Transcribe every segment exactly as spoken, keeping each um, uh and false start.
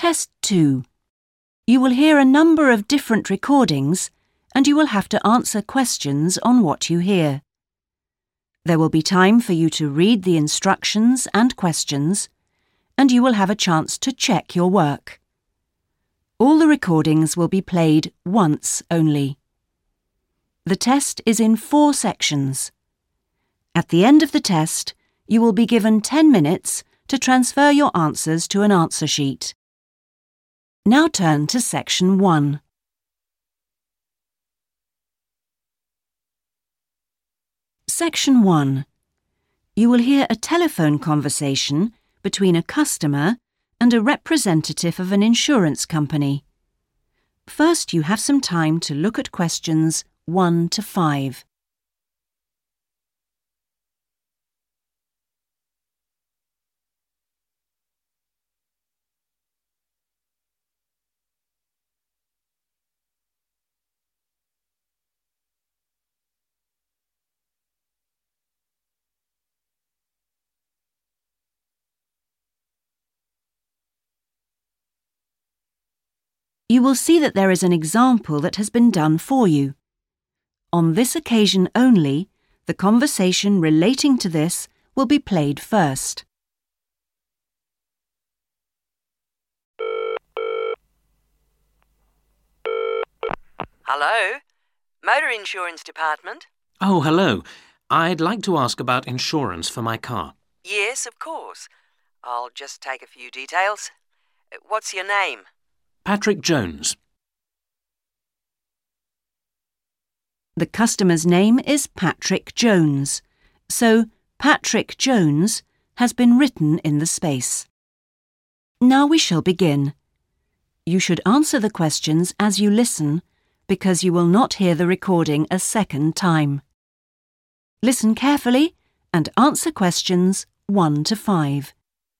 Test two. You will hear a number of different recordings and you will have to answer questions on what you hear. There will be time for you to read the instructions and questions, and you will have a chance to check your work. All the recordings will be played once only. The test is in four sections. At the end of the test, you will be given ten minutes to transfer your answers to an answer sheet. Now turn to section one. Section one. You will hear a telephone conversation between a customer and a representative of an insurance company. First, you have some time to look at questions one to five. You will see that there is an example that has been done for you. On this occasion only, the conversation relating to this will be played first. Hello? Motor Insurance Department? Oh, hello. I'd like to ask about insurance for my car. Yes, of course. I'll just take a few details. What's your name? Patrick Jones. The customer's name is Patrick Jones, so Patrick Jones has been written in the space. Now we shall begin. You should answer the questions as you listen, because you will not hear the recording a second time. Listen carefully and answer questions one to five.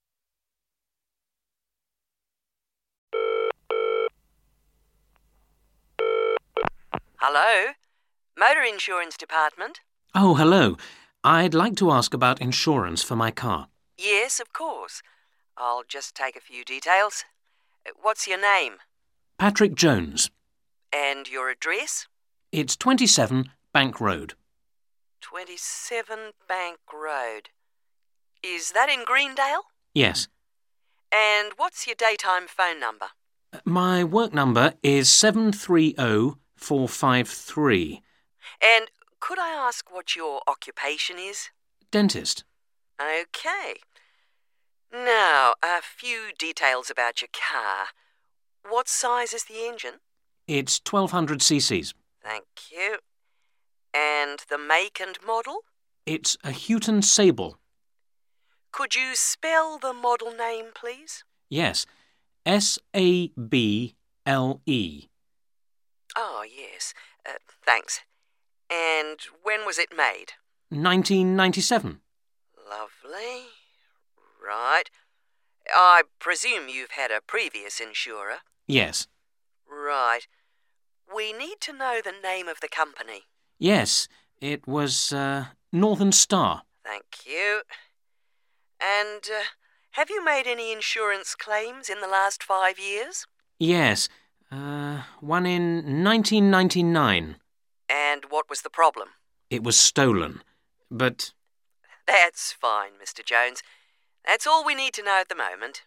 Hello? Motor Insurance Department? Oh, hello. I'd like to ask about insurance for my car. Yes, of course. I'll just take a few details. What's your name? Patrick Jones. And your address? It's twenty-seven Bank Road. twenty-seven Bank Road. Is that in Greendale? Yes. And what's your daytime phone number? My work number is seven three zero four five three. And could I ask what your occupation is? Dentist. OK. Now, a few details about your car. What size is the engine? It's twelve hundred c c's. Thank you. And the make and model? It's a Houghton Sable. Could you spell the model name, please? Yes. S A B L E. Oh, yes. Uh, thanks. And when was it made? nineteen ninety-seven. Lovely. Right. I presume you've had a previous insurer? Yes. Right. We need to know the name of the company. Yes, it was uh, Northern Star. Thank you. And uh, have you made any insurance claims in the last five years? Yes, uh, one in nineteen ninety-nine. And what was the problem? It was stolen, but... That's fine, Mister Jones. That's all we need to know at the moment.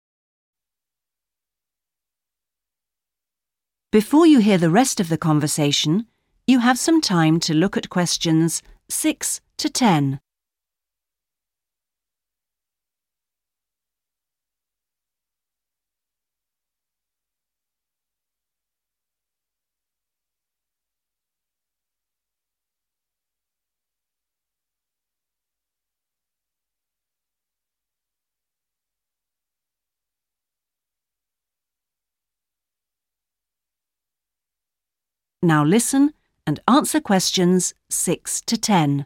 Before you hear the rest of the conversation, you have some time to look at questions six to ten. Now listen and answer questions six to ten.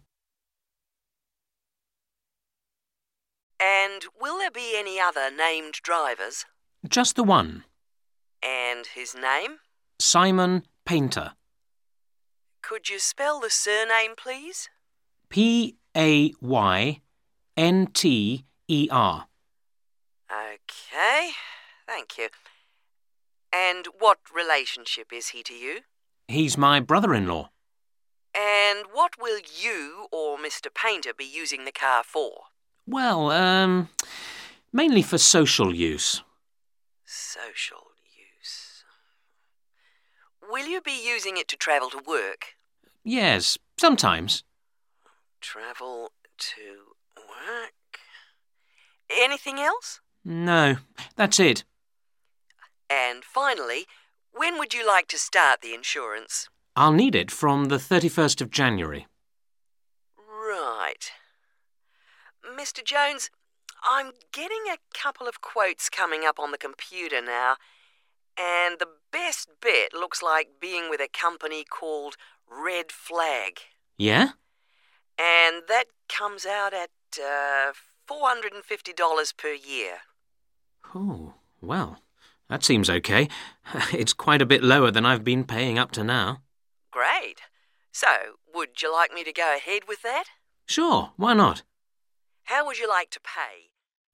And will there be any other named drivers? Just the one. And his name? Simon Painter. Could you spell the surname, please? P A Y N T E R. OK, Thank you. And what relationship is he to you? He's my brother-in-law. And what will you or Mister Painter be using the car for? Well, um, mainly for social use. Social use. Will you be using it to travel to work? Yes, sometimes. Travel to work. Anything else? No, that's it. And finally, when would you like to start the insurance? I'll need it from the thirty-first of January. Right. Mister Jones, I'm getting a couple of quotes coming up on the computer now, and the best bet looks like being with a company called Red Flag. Yeah? And that comes out at uh, four hundred fifty dollars per year. Oh, well, that seems okay. It's quite a bit lower than I've been paying up to now. Great. So, would you like me to go ahead with that? Sure, why not? How would you like to pay?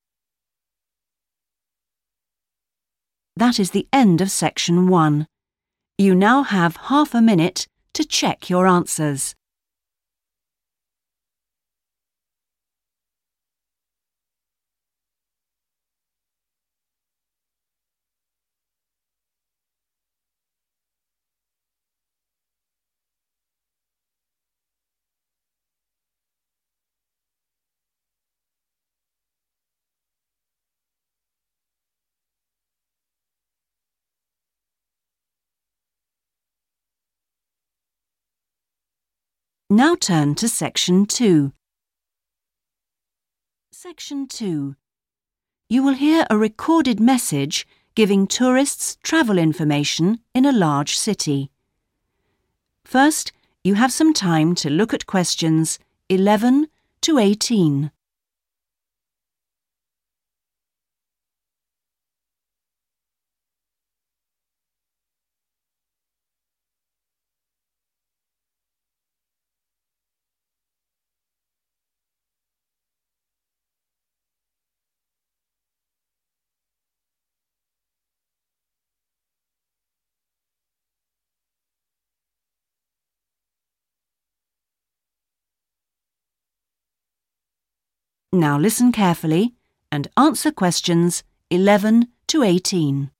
That is the end of section one. You now have half a minute to check your answers. Now turn to section two. Section two. You will hear a recorded message giving tourists travel information in a large city. First, you have some time to look at questions eleven to eighteen. Now listen carefully and answer questions eleven to eighteen.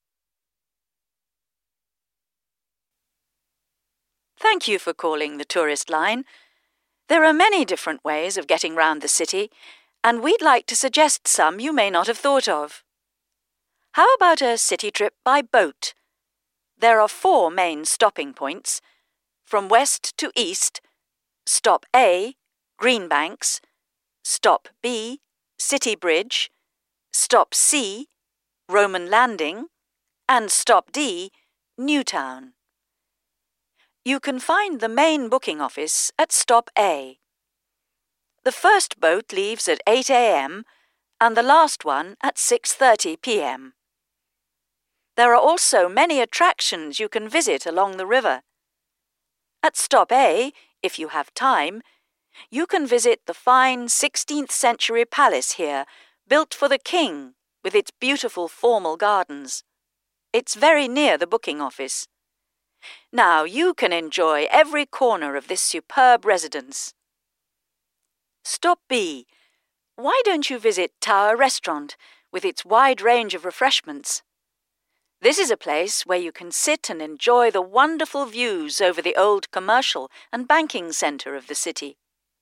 Thank you for calling the tourist line. There are many different ways of getting round the city, and we'd like to suggest some you may not have thought of. How about a city trip by boat? There are four main stopping points. From west to east, stop A, Greenbanks, stop B, City Bridge, stop C, Roman Landing, and stop D, Newtown. You can find the main booking office at stop A. The first boat leaves at eight a m and the last one at six thirty p m There are also many attractions you can visit along the river. At stop A, if you have time, you can visit the fine sixteenth century palace here, built for the king, with its beautiful formal gardens. It's very near the booking office. Now you can enjoy every corner of this superb residence. Stop B. Why don't you visit Tower Restaurant, with its wide range of refreshments? This is a place where you can sit and enjoy the wonderful views over the old commercial and banking centre of the city.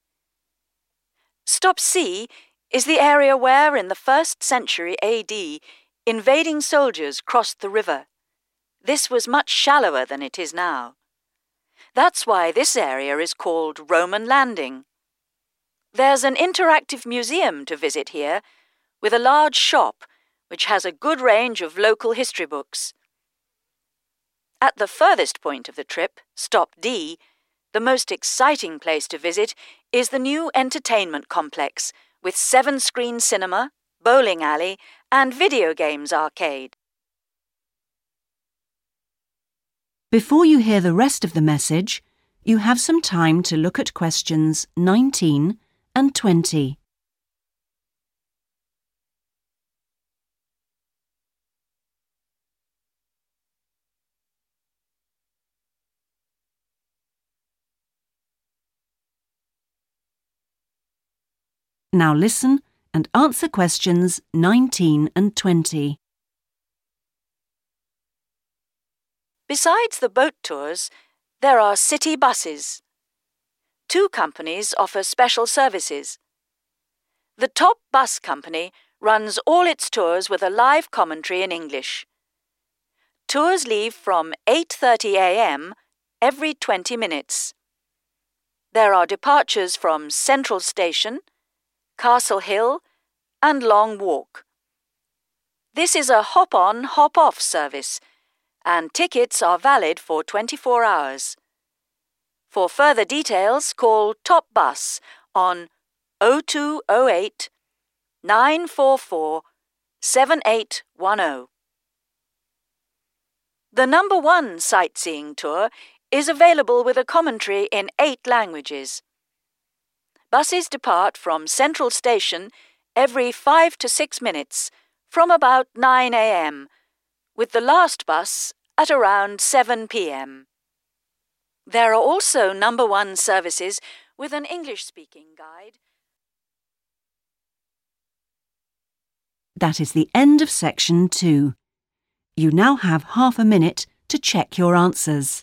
Stop C is the area where, in the first century A D, invading soldiers crossed the river. This was much shallower than it is now. That's why this area is called Roman Landing. There's an interactive museum to visit here, with a large shop which has a good range of local history books. At the furthest point of the trip, stop D, the most exciting place to visit is the new entertainment complex with seven-screen cinema, bowling alley, and video games arcade. Before you hear the rest of the message, you have some time to look at questions nineteen and twenty. Now listen and answer questions nineteen and twenty. Besides the boat tours, there are city buses. Two companies offer special services. The Top Bus Company runs all its tours with a live commentary in English. Tours leave from eight thirty a m every twenty minutes. There are departures from Central Station, Castle Hill, and Long Walk. This is a hop-on, hop-off service, and tickets are valid for twenty-four hours. For further details, call Top Bus on oh two oh eight, nine four four, seven eight one oh. The number one sightseeing tour is available with a commentary in eight languages. Buses depart from Central Station every five to six minutes from about nine a m, with the last bus at around seven p m. There are also number one services with an English-speaking guide. That is the end of section two. You now have half a minute to check your answers.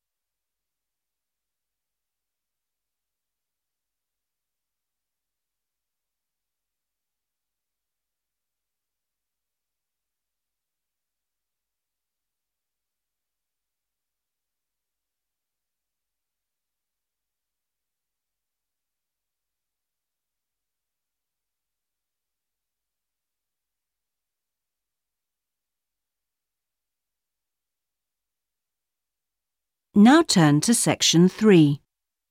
Now turn to section three.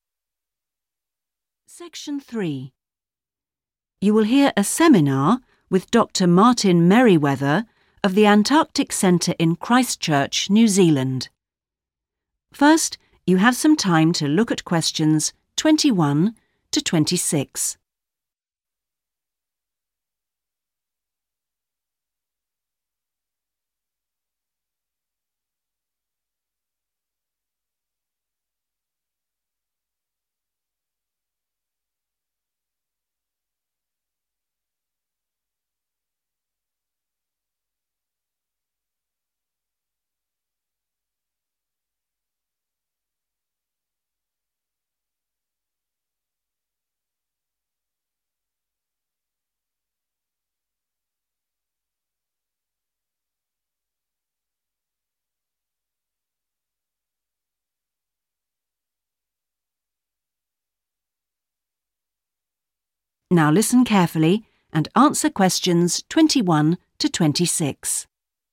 Section three. You will hear a seminar with Doctor Martin Merriweather of the Antarctic Centre in Christchurch, New Zealand. First, you have some time to look at questions twenty-one to twenty-six. Now listen carefully and answer questions twenty-one to twenty-six.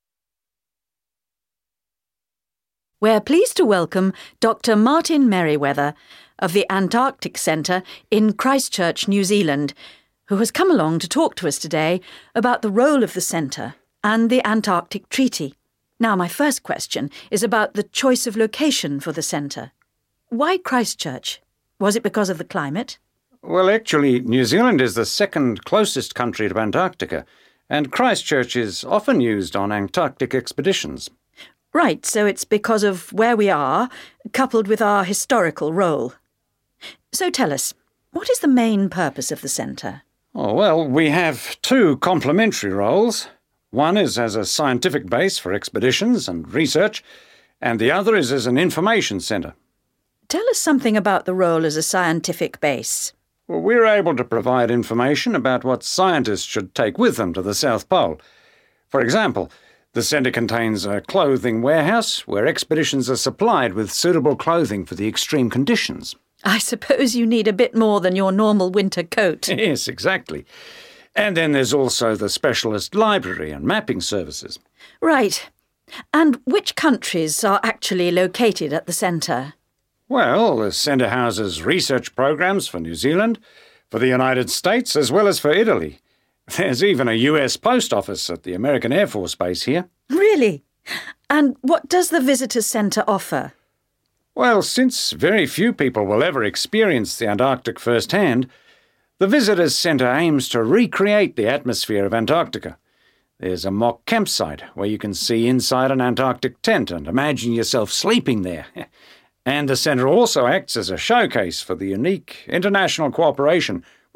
We're pleased to welcome Doctor Martin Merriweather of the Antarctic Centre in Christchurch, New Zealand, who has come along to talk to us today about the role of the centre and the Antarctic Treaty. Now, my first question is about the choice of location for the centre. Why Christchurch? Was it because of the climate? Well, actually, New Zealand is the second closest country to Antarctica, and Christchurch is often used on Antarctic expeditions. Right, so it's because of where we are, coupled with our historical role. So tell us, what is the main purpose of the centre? Oh, well, we have two complementary roles. One is as a scientific base for expeditions and research, and the other is as an information centre. Tell us something about the role as a scientific base. Well, we're able to provide information about what scientists should take with them to the South Pole. For example, the centre contains a clothing warehouse where expeditions are supplied with suitable clothing for the extreme conditions. I suppose you need a bit more than your normal winter coat. Yes, exactly. And then there's also the specialist library and mapping services. Right. And which countries are actually located at the centre? Well, the centre houses research programs for New Zealand, for the United States, as well as for Italy. There's even a U S post office at the American Air Force Base here. Really? And what does the Visitors Centre offer? Well, since very few people will ever experience the Antarctic firsthand, the Visitors Centre aims to recreate the atmosphere of Antarctica. There's a mock campsite where you can see inside an Antarctic tent and imagine yourself sleeping there. And the centre also acts as a showcase for the unique international cooperation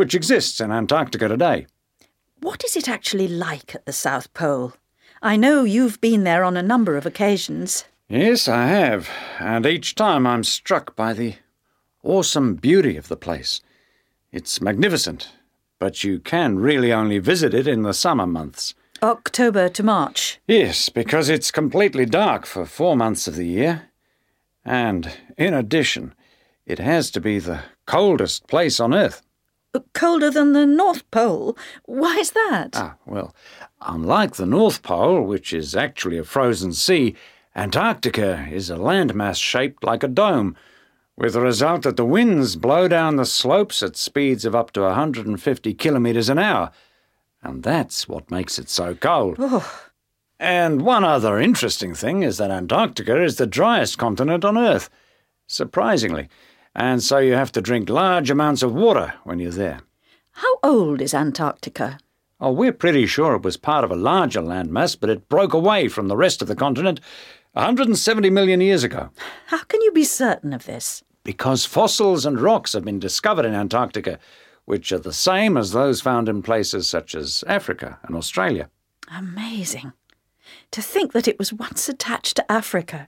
which exists in Antarctica today. What is it actually like at the South Pole? I know you've been there on a number of occasions. Yes, I have, and each time I'm struck by the awesome beauty of the place. It's magnificent, but you can really only visit it in the summer months. October to March. Yes, because it's completely dark for four months of the year. And, in addition, it has to be the coldest place on Earth. Colder than the North Pole? Why is that? Ah, well, unlike the North Pole, which is actually a frozen sea, Antarctica is a landmass shaped like a dome, with the result that the winds blow down the slopes at speeds of up to one hundred fifty kilometres an hour. And that's what makes it so cold. Oh. And one other interesting thing is that Antarctica is the driest continent on Earth, surprisingly. And so you have to drink large amounts of water when you're there. How old is Antarctica? Oh, we're pretty sure it was part of a larger landmass, but it broke away from the rest of the continent one hundred seventy million years ago. How can you be certain of this? Because fossils and rocks have been discovered in Antarctica, which are the same as those found in places such as Africa and Australia. Amazing. To think that it was once attached to Africa.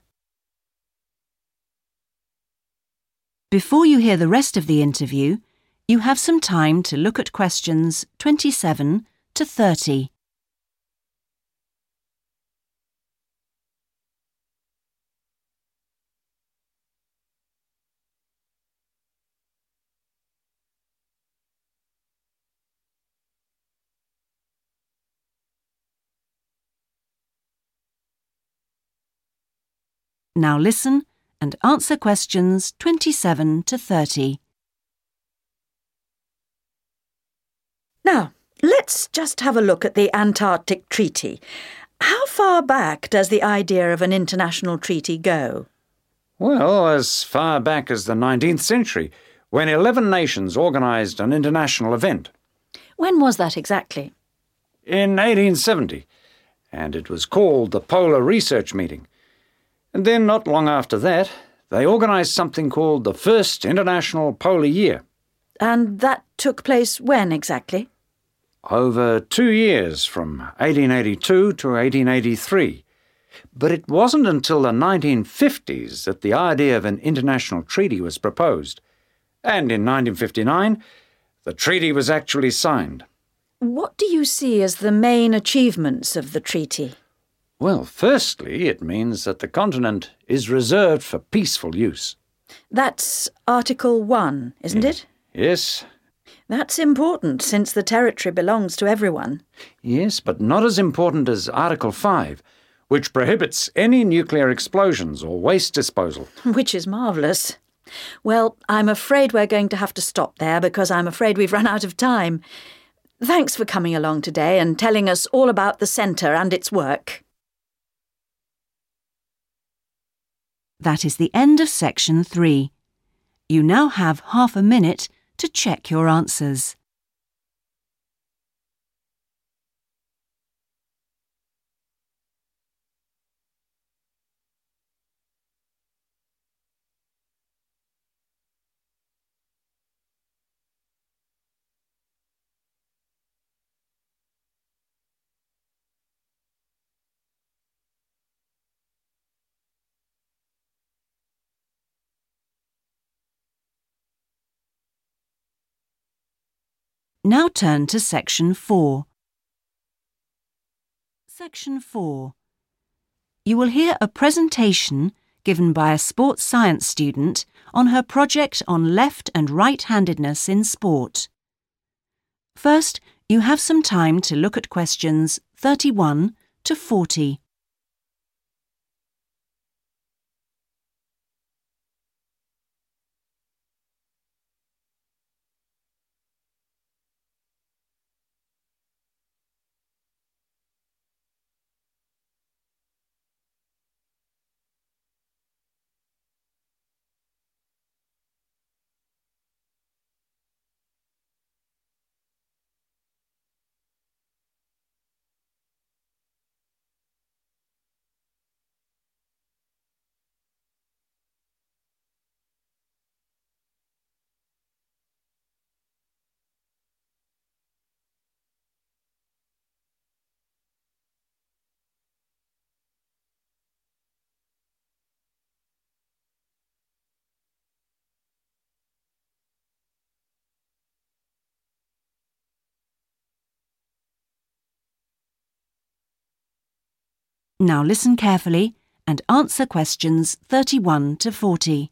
Before you hear the rest of the interview, you have some time to look at questions twenty-seven to thirty. Now listen and answer questions twenty-seven to thirty. Now, let's just have a look at the Antarctic Treaty. How far back does the idea of an international treaty go? Well, as far back as the nineteenth century, when eleven nations organised an international event. When was that exactly? In eighteen seventy, and it was called the Polar Research Meeting. And then, not long after that, they organised something called the First International Polar Year. And that took place when exactly? Over two years, from eighteen eighty-two to eighteen eighty-three. But it wasn't until the nineteen fifties that the idea of an international treaty was proposed. And in nineteen fifty-nine, the treaty was actually signed. What do you see as the main achievements of the treaty? Well, firstly, it means that the continent is reserved for peaceful use. That's Article one, isn't it? Yes. That's important, since the territory belongs to everyone. Yes, but not as important as Article five, which prohibits any nuclear explosions or waste disposal. Which is marvellous. Well, I'm afraid we're going to have to stop there because I'm afraid we've run out of time. Thanks for coming along today and telling us all about the centre and its work. That is the end of section three. You now have half a minute to check your answers. Now turn to section four. Section four. You will hear a presentation given by a sports science student on her project on left and right-handedness in sport. First, you have some time to look at questions thirty-one to forty. Now listen carefully and answer questions thirty-one to forty.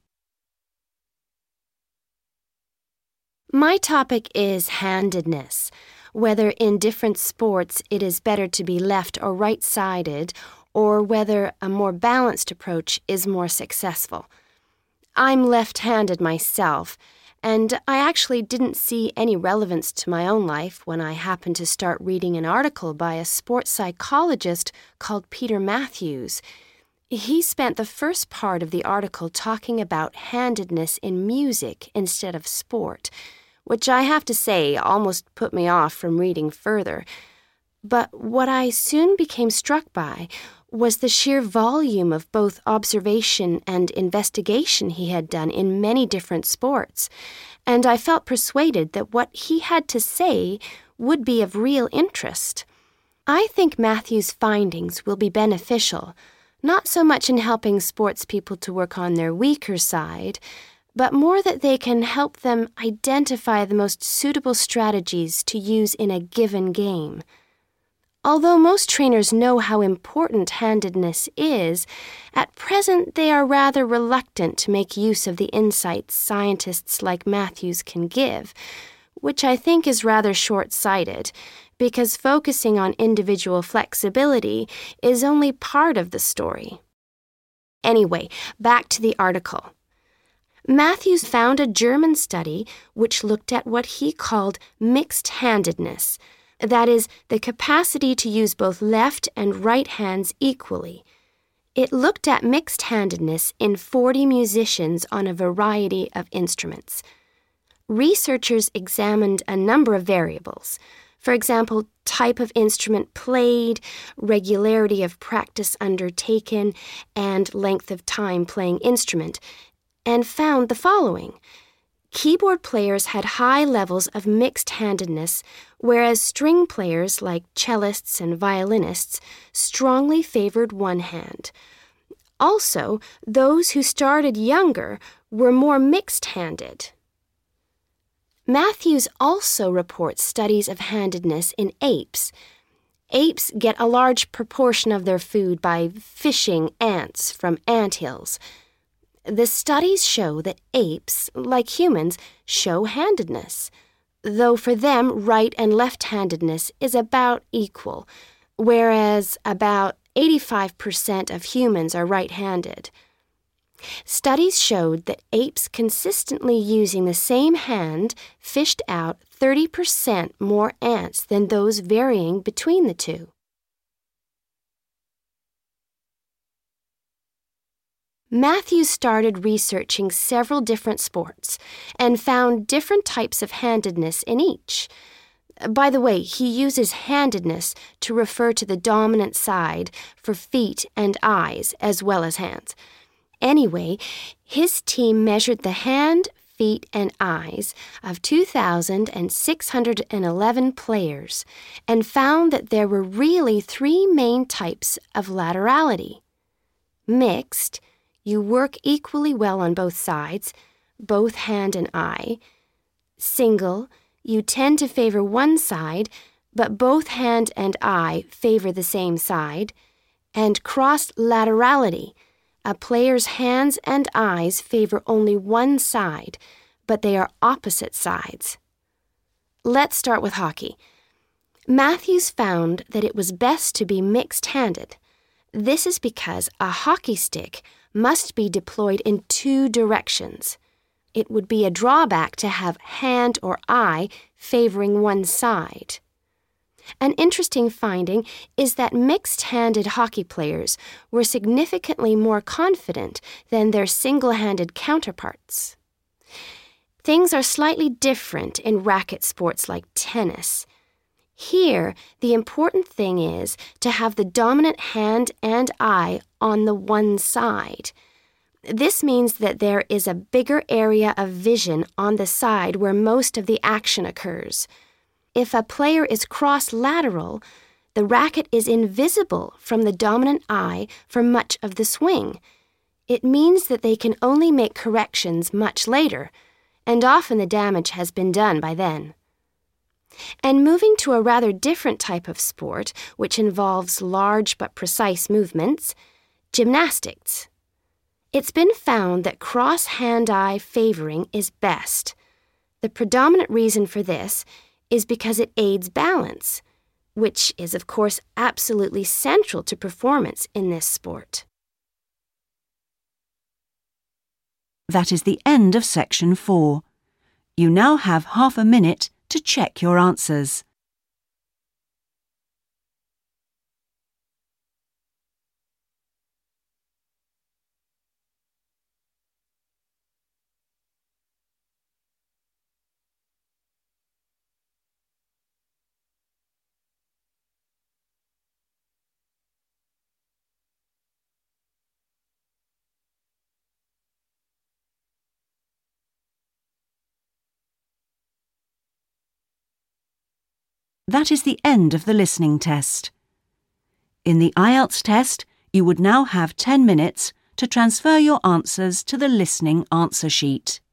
My topic is handedness, whether in different sports it is better to be left or right-sided, or whether a more balanced approach is more successful. I'm left-handed myself, and I actually didn't see any relevance to my own life when I happened to start reading an article by a sports psychologist called Peter Matthews. He spent the first part of the article talking about handedness in music instead of sport, which I have to say almost put me off from reading further. But what I soon became struck by was the sheer volume of both observation and investigation he had done in many different sports, and I felt persuaded that what he had to say would be of real interest. I think Matthews' findings will be beneficial, not so much in helping sports people to work on their weaker side, but more that they can help them identify the most suitable strategies to use in a given game. Although most trainers know how important handedness is, at present they are rather reluctant to make use of the insights scientists like Matthews can give, which I think is rather short-sighted, because focusing on individual flexibility is only part of the story. Anyway, back to the article. Matthews found a German study which looked at what he called mixed-handedness, that is, the capacity to use both left and right hands equally. It looked at mixed-handedness in forty musicians on a variety of instruments. Researchers examined a number of variables, for example, type of instrument played, regularity of practice undertaken, and length of time playing instrument, and found the following. Keyboard players had high levels of mixed-handedness, whereas string players like cellists and violinists strongly favored one hand. Also, those who started younger were more mixed-handed. Matthews also reports studies of handedness in apes. Apes get a large proportion of their food by fishing ants from anthills. The studies show that apes, like humans, show handedness, though for them right and left-handedness is about equal, whereas about eighty-five percent of humans are right-handed. Studies showed that apes consistently using the same hand fished out thirty percent more ants than those varying between the two. Matthews started researching several different sports and found different types of handedness in each. By the way, he uses handedness to refer to the dominant side for feet and eyes as well as hands. Anyway, his team measured the hand, feet, and eyes of two thousand six hundred eleven players and found that there were really three main types of laterality. Mixed, you work equally well on both sides, both hand and eye. Single, you tend to favor one side, but both hand and eye favor the same side. And crossed laterality, a player's hands and eyes favor only one side, but they are opposite sides. Let's start with hockey. Matthews found that it was best to be mixed-handed. This is because a hockey stick must be deployed in two directions. It would be a drawback to have hand or eye favoring one side. An interesting finding is that mixed-handed hockey players were significantly more confident than their single-handed counterparts. Things are slightly different in racket sports like tennis. Here, the important thing is to have the dominant hand and eye on the one side. This means that there is a bigger area of vision on the side where most of the action occurs. If a player is cross-lateral, the racket is invisible from the dominant eye for much of the swing. It means that they can only make corrections much later, and often the damage has been done by then. And moving to a rather different type of sport, which involves large but precise movements, gymnastics. It's been found that cross-hand-eye favoring is best. The predominant reason for this is because it aids balance, which is, of course, absolutely central to performance in this sport. That is the end of section four. You now have half a minute to check your answers. That is the end of the listening test. In the I E L T S test, you would now have ten minutes to transfer your answers to the listening answer sheet.